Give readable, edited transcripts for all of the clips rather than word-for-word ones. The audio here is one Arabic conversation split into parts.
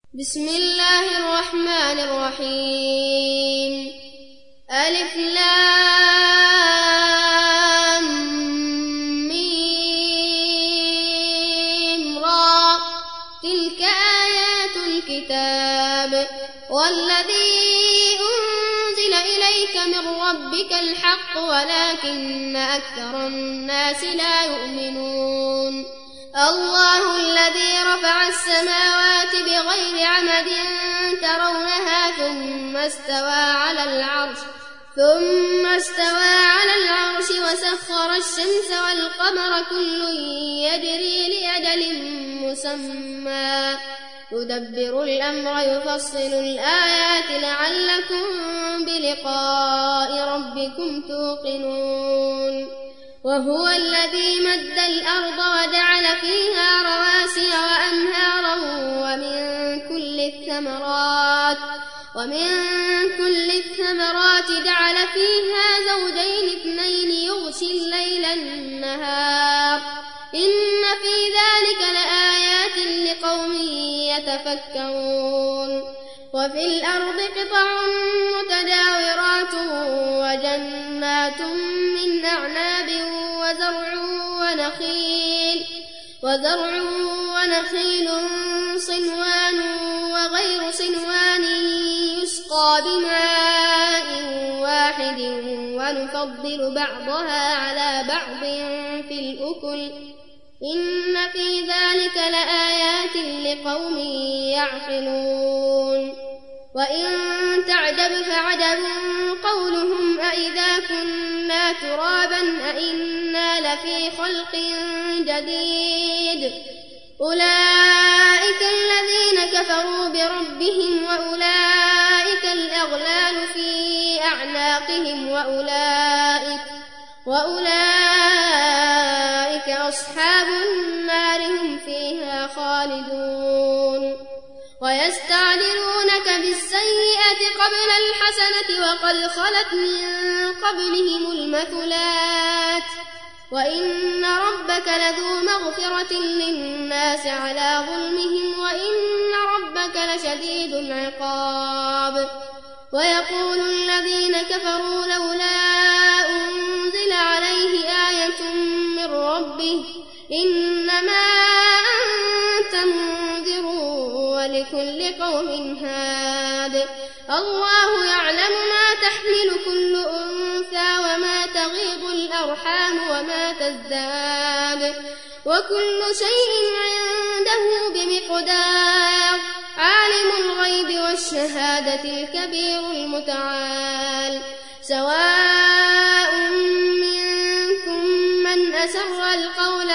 بسم الله الرحمن الرحيم. ألف لام ميم را، تلك آيات الكتاب والذي أنزل إليك من ربك الحق ولكن أكثر الناس لا يؤمنون. الله الذي رفع السماوات بغير عمد ترونها ثم استوى على العرش وسخر الشمس والقمر كل يجري لأجل مسمى يدبر الأمر يفصل الآيات لعلكم بلقاء ربكم توقنون. وهو الذي مد الأرض وجعل فيها رواسي وأنهارا ومن كل الثمرات جعل فيها زوجين اثنين يغشي الليل النهار إن في ذلك لآيات لقوم يتفكرون. وفي الأرض قطع متجاورات وجنات من أعناب وزرع ونخيل صنوان وغير صنوان يسقى بماء واحد ونفضل بعضها على بعض في الأكل إن في ذلك لآيات لقوم يعقلون. وإن تعجب فعجب قولهم أإذا كنا ترابا أإنا لفي خلق جديد أولئك الذين كفروا بربهم وأولئك الأغلال في أعناقهم وأولئك أصحاب النار هم فيها خالدون. ويستعجلونك بالسيئة قبل الحسنة وقد خلت من قبلهم المثلات وإن ربك لذو مغفرة للناس على ظلمهم وإن ربك لشديد العقاب. ويقول الذين كفروا لولا أنزل عليه آية من ربه إنما أنت منذر ولكل قوم هاد. الله يعلم ما تحمل كل أنثى وما تغيض الأرحام وما تزداد وكل شيء عنده بمقدار. عالم الغيب والشهادة الكبير المتعال. سواء منكم من أسر القول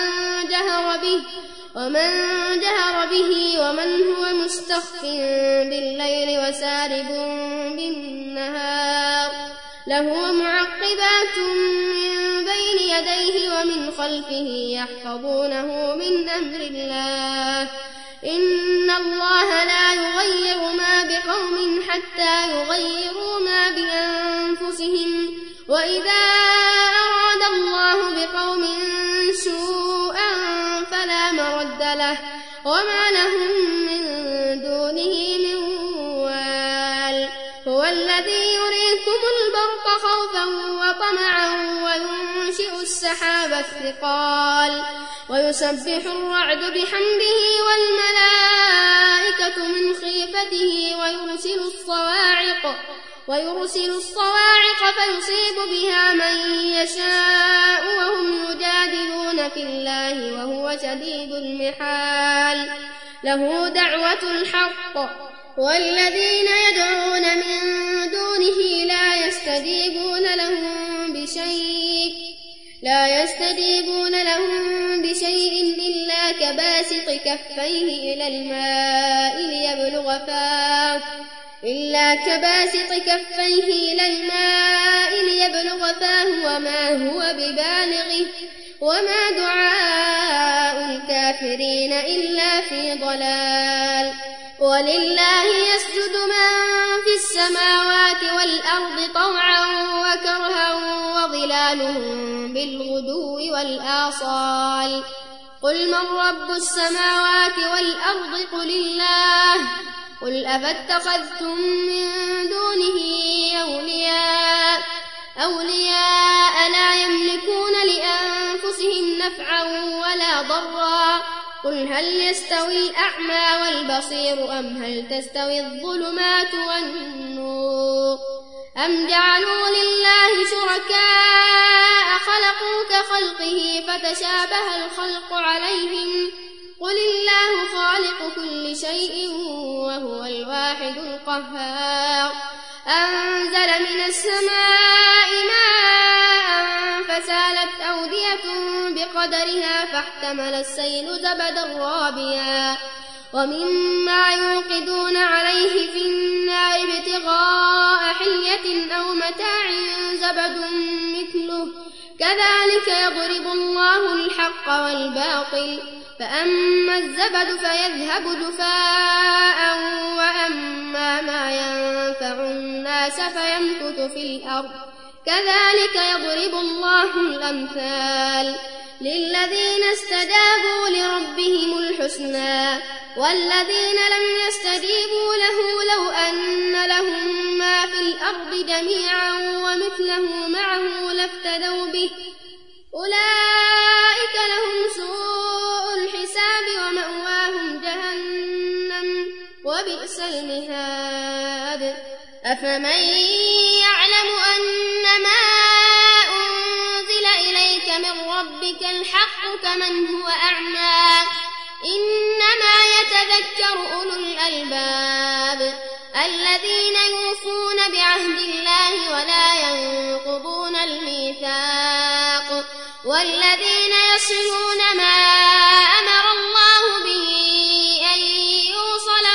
ومن جهر به ومن هو مستخف بالليل وسارب بالنهار له معقبات من بين يديه ومن خلفه يحفظونه من أمر الله إن الله لا يغير ما بقوم حتى يغيروا ما بأنفسهم وإذا أراد الله بقوم سوءا فلا مرد له وما لهم من دونه من وال. هو الذي يريكم البرق خوفا وطمعا وينشئ السحاب الثقال ويسبح الرعد بحمده والملائكة من خيفته ويرسل الصواعق فيصيب بها من يشاء وهم يجادلون في الله وهو شديد المحال. له دعوة الحق والذين يدعون من دونه لا يستجيبون لهم بشيء إلا كباسط كفيه إلى الماء ليبلغ فاه وما هو ببالغه وما دعاء الكافرين إلا في ضلال. ولله يسجد من في السماوات والأرض طوعا وكرها وظلالهم بالغدو والآصال. قل من رب السماوات والأرض قل الله قل أفاتخذتم من دونه أولياء لا يملكون لأنفسهم نفعا ولا ضرا قل هل يستوي الأعمى والبصير أم هل تستوي الظلمات والنور أم جعلوا لله شركاء خلقوا كخلقه فتشابه الخلق عليهم قل الله خالق كل شيء وهو الواحد القهار أنزل من السماء ماء فسالت أودية بقدرها فاحتمل السيل زبدا رابيا ومما يوقدون عليه في النار ابتغاء حلية أو متاع زبد مثله كذلك يضرب الله الحق والباطل فأما الزبد فيذهب جفاء وأما ما ينفع الناس فيمكث في الأرض كذلك يضرب الله الأمثال للذين استجابوا لربهم الحسنى والذين لم يستجيبوا له لو أن لهم ما في الأرض جميعا ومثله معه لافتدوا به أولئك لهم سوء الحساب ومأواهم جهنم وبئس المهاد أفمن يعلم أنما أنزل إليك من ربك الحق كمن هو أعمى إنما يتذكر أولو الألباب الذين يوفون بعهد الله ولا ينقضون الميثاق والذين يصلون ما أمر الله به أن يوصل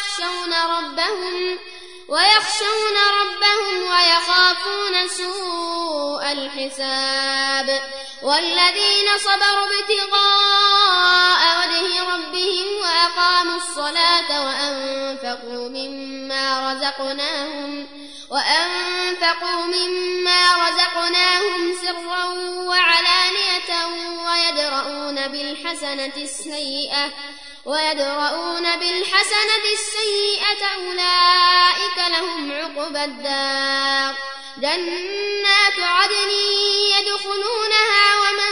ويخشون ربهم ويخافون سوء الحساب والذين صبروا ابتغاء وجه ربهم وأقاموا الصلاة وأنفقوا مما رزقناهم سرا وعلانية ويدرؤون بالحسنة السيئة أولئك لهم عقبى الدار جنات عدن يدخلونها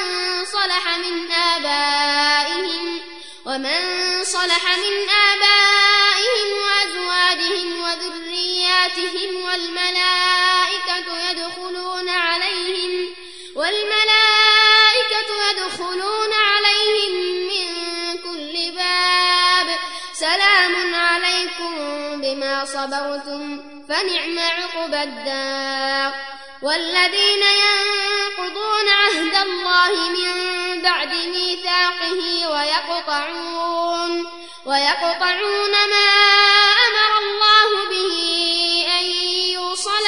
ومن صلح من آبائهم وأزواجهم وذرياتهم والملائكة يدخلون عليهم من كل باب سلام عليكم بما صبرتم فنعم عقبى الدار والذين ينقضون عهد الله من بعد ميثاقه ويقطعون ما أمر الله به أن يوصل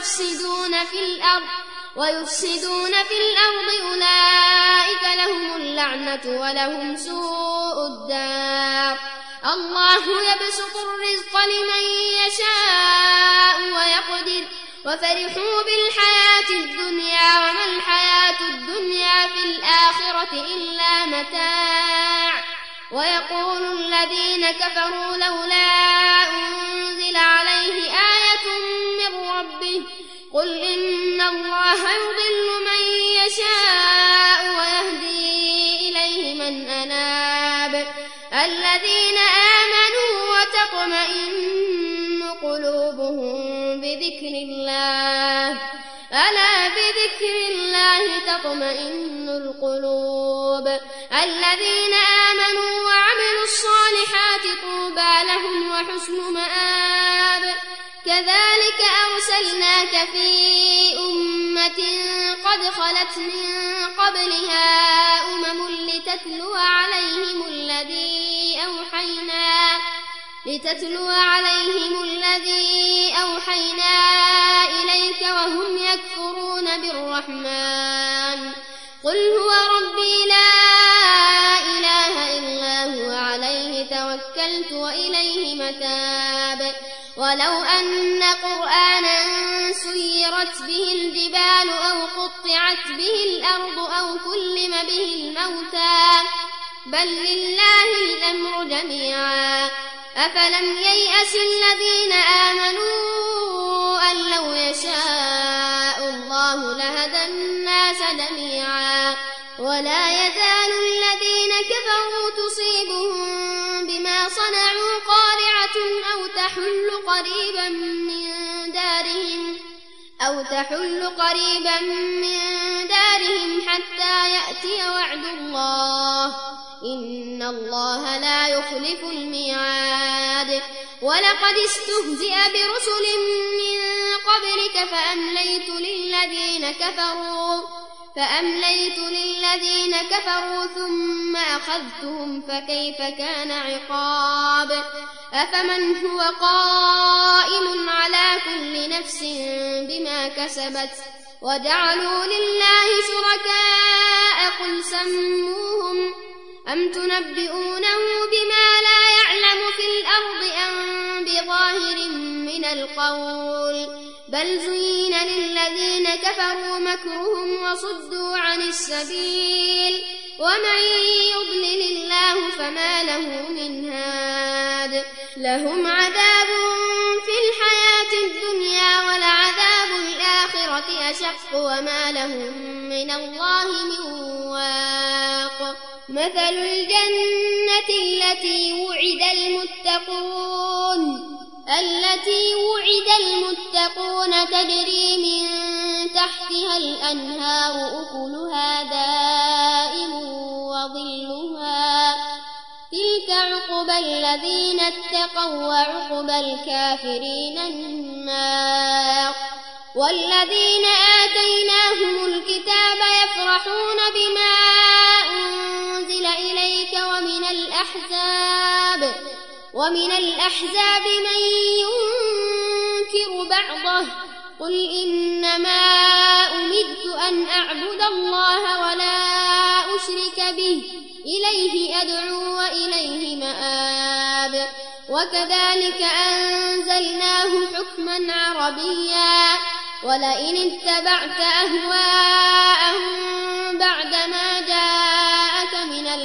ويفسدون في الأرض أولئك لهم اللعنة ولهم سوء الدار الله يبسط الرزق لمن يشاء ويقدر وفرحوا بالحياة الدنيا وما الحياة الدنيا في الآخرة إلا متاع ويقول الذين كفروا لولا أنزل عليه آية من ربه قل إن الله يضل من يشاء ويهدي إليه من أناب الذين آمنوا وتطمئن قلوبهم بذكر الله ألا بذكر الله تطمئن القلوب الذين آمنوا وعملوا الصالحات طوبى لهم وحسن مآب كذلك أرسلناك في أمة قد خلت من قبلها أمم لتتلو عليهم الذي أوحينا إليك وهم يكفرون بالرحمن قل هو ربي لا إله إلا هو عليه توكلت وإليه متاب ولو أن قرآنا سيرت به الجبال أو قطعت به الأرض أو كلم به الموتى بل لله الأمر جميعا أفلم ييأس الذين آمنوا أن لو يشاء الله لهدى الناس جميعا ولا يزال الذين كفروا تصيبهم بما صنعوا قارعة أو تحل قريبا من دارهم حتى يأتي وعد الله إن الله لا يخلف الميعاد ولقد استهزئ برسل من قبلك فأمليت للذين كفروا ثم أخذتهم فكيف كان عقاب أفمن هو قائم على كل نفس بما كسبت وجعلوا لله شركاء قل سموهم أم تنبئونه بما لا يعلم في الأرض أم بظاهر من القول بل زين للذين كفروا مكرهم وصدوا عن السبيل ومن يضلل الله فما له من هاد لهم عذاب في الحياة الدنيا ولعذاب الآخرة أشق وما لهم من الله من واق مثل الجنة التي وعد المتقون تجري من تحتها الأنهار أكلها دائم وظلها تلك عقبى الذين اتقوا وعقبى الكافرين النار والذين آتيناهم الكتاب يفرحون بما أنزل إليك ومن الأحزاب من ينكر بعضه قل إنما أمرت أن أعبد الله ولا أشرك به إليه أدعو وإليه مآب وكذلك أنزلناه حكما عربيا ولئن اتبعت أهواءهم بعدما جاءك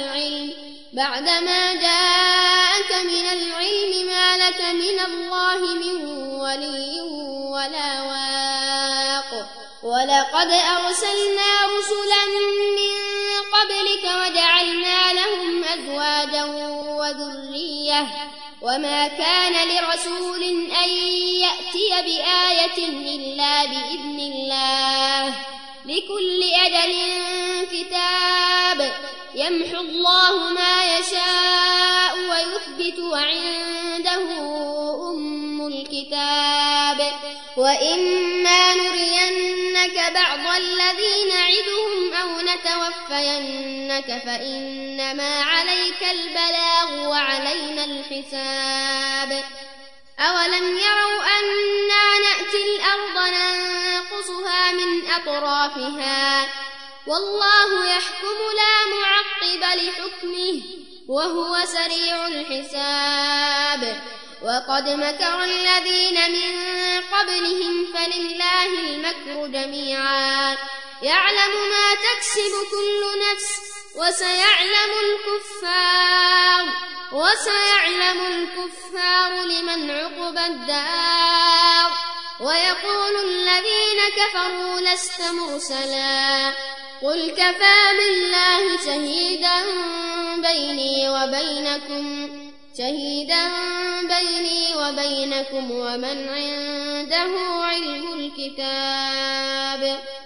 من العلم ما لك من الله من ولي ولا واق ولقد أرسلنا رسلا من قبلك وجعلنا لهم أزواجا وذرية وما كان لرسول أن يأتي بآية إلا بإذن الله لكل أجل كتاب يمحو الله ما يشاء ويثبت وعنده أم الكتاب وإما نرينك بعض الذي نعدهم أو نتوفينك فإنما عليك البلاغ وعلينا الحساب أولم يروا أنا نأتي الأرض ننقصها من أطرافها والله يحكم لا معقب لحكمه وهو سريع الحساب وقد مكر الذين من قبلهم فلله المكر جميعا يعلم ما تكسب كل نفس وسيعلم الكفار لمن عقبى الدار ويقول الذين كفروا لست مرسلا قل كفى بالله شهيدا بيني وبينكم ومن عنده علم الكتاب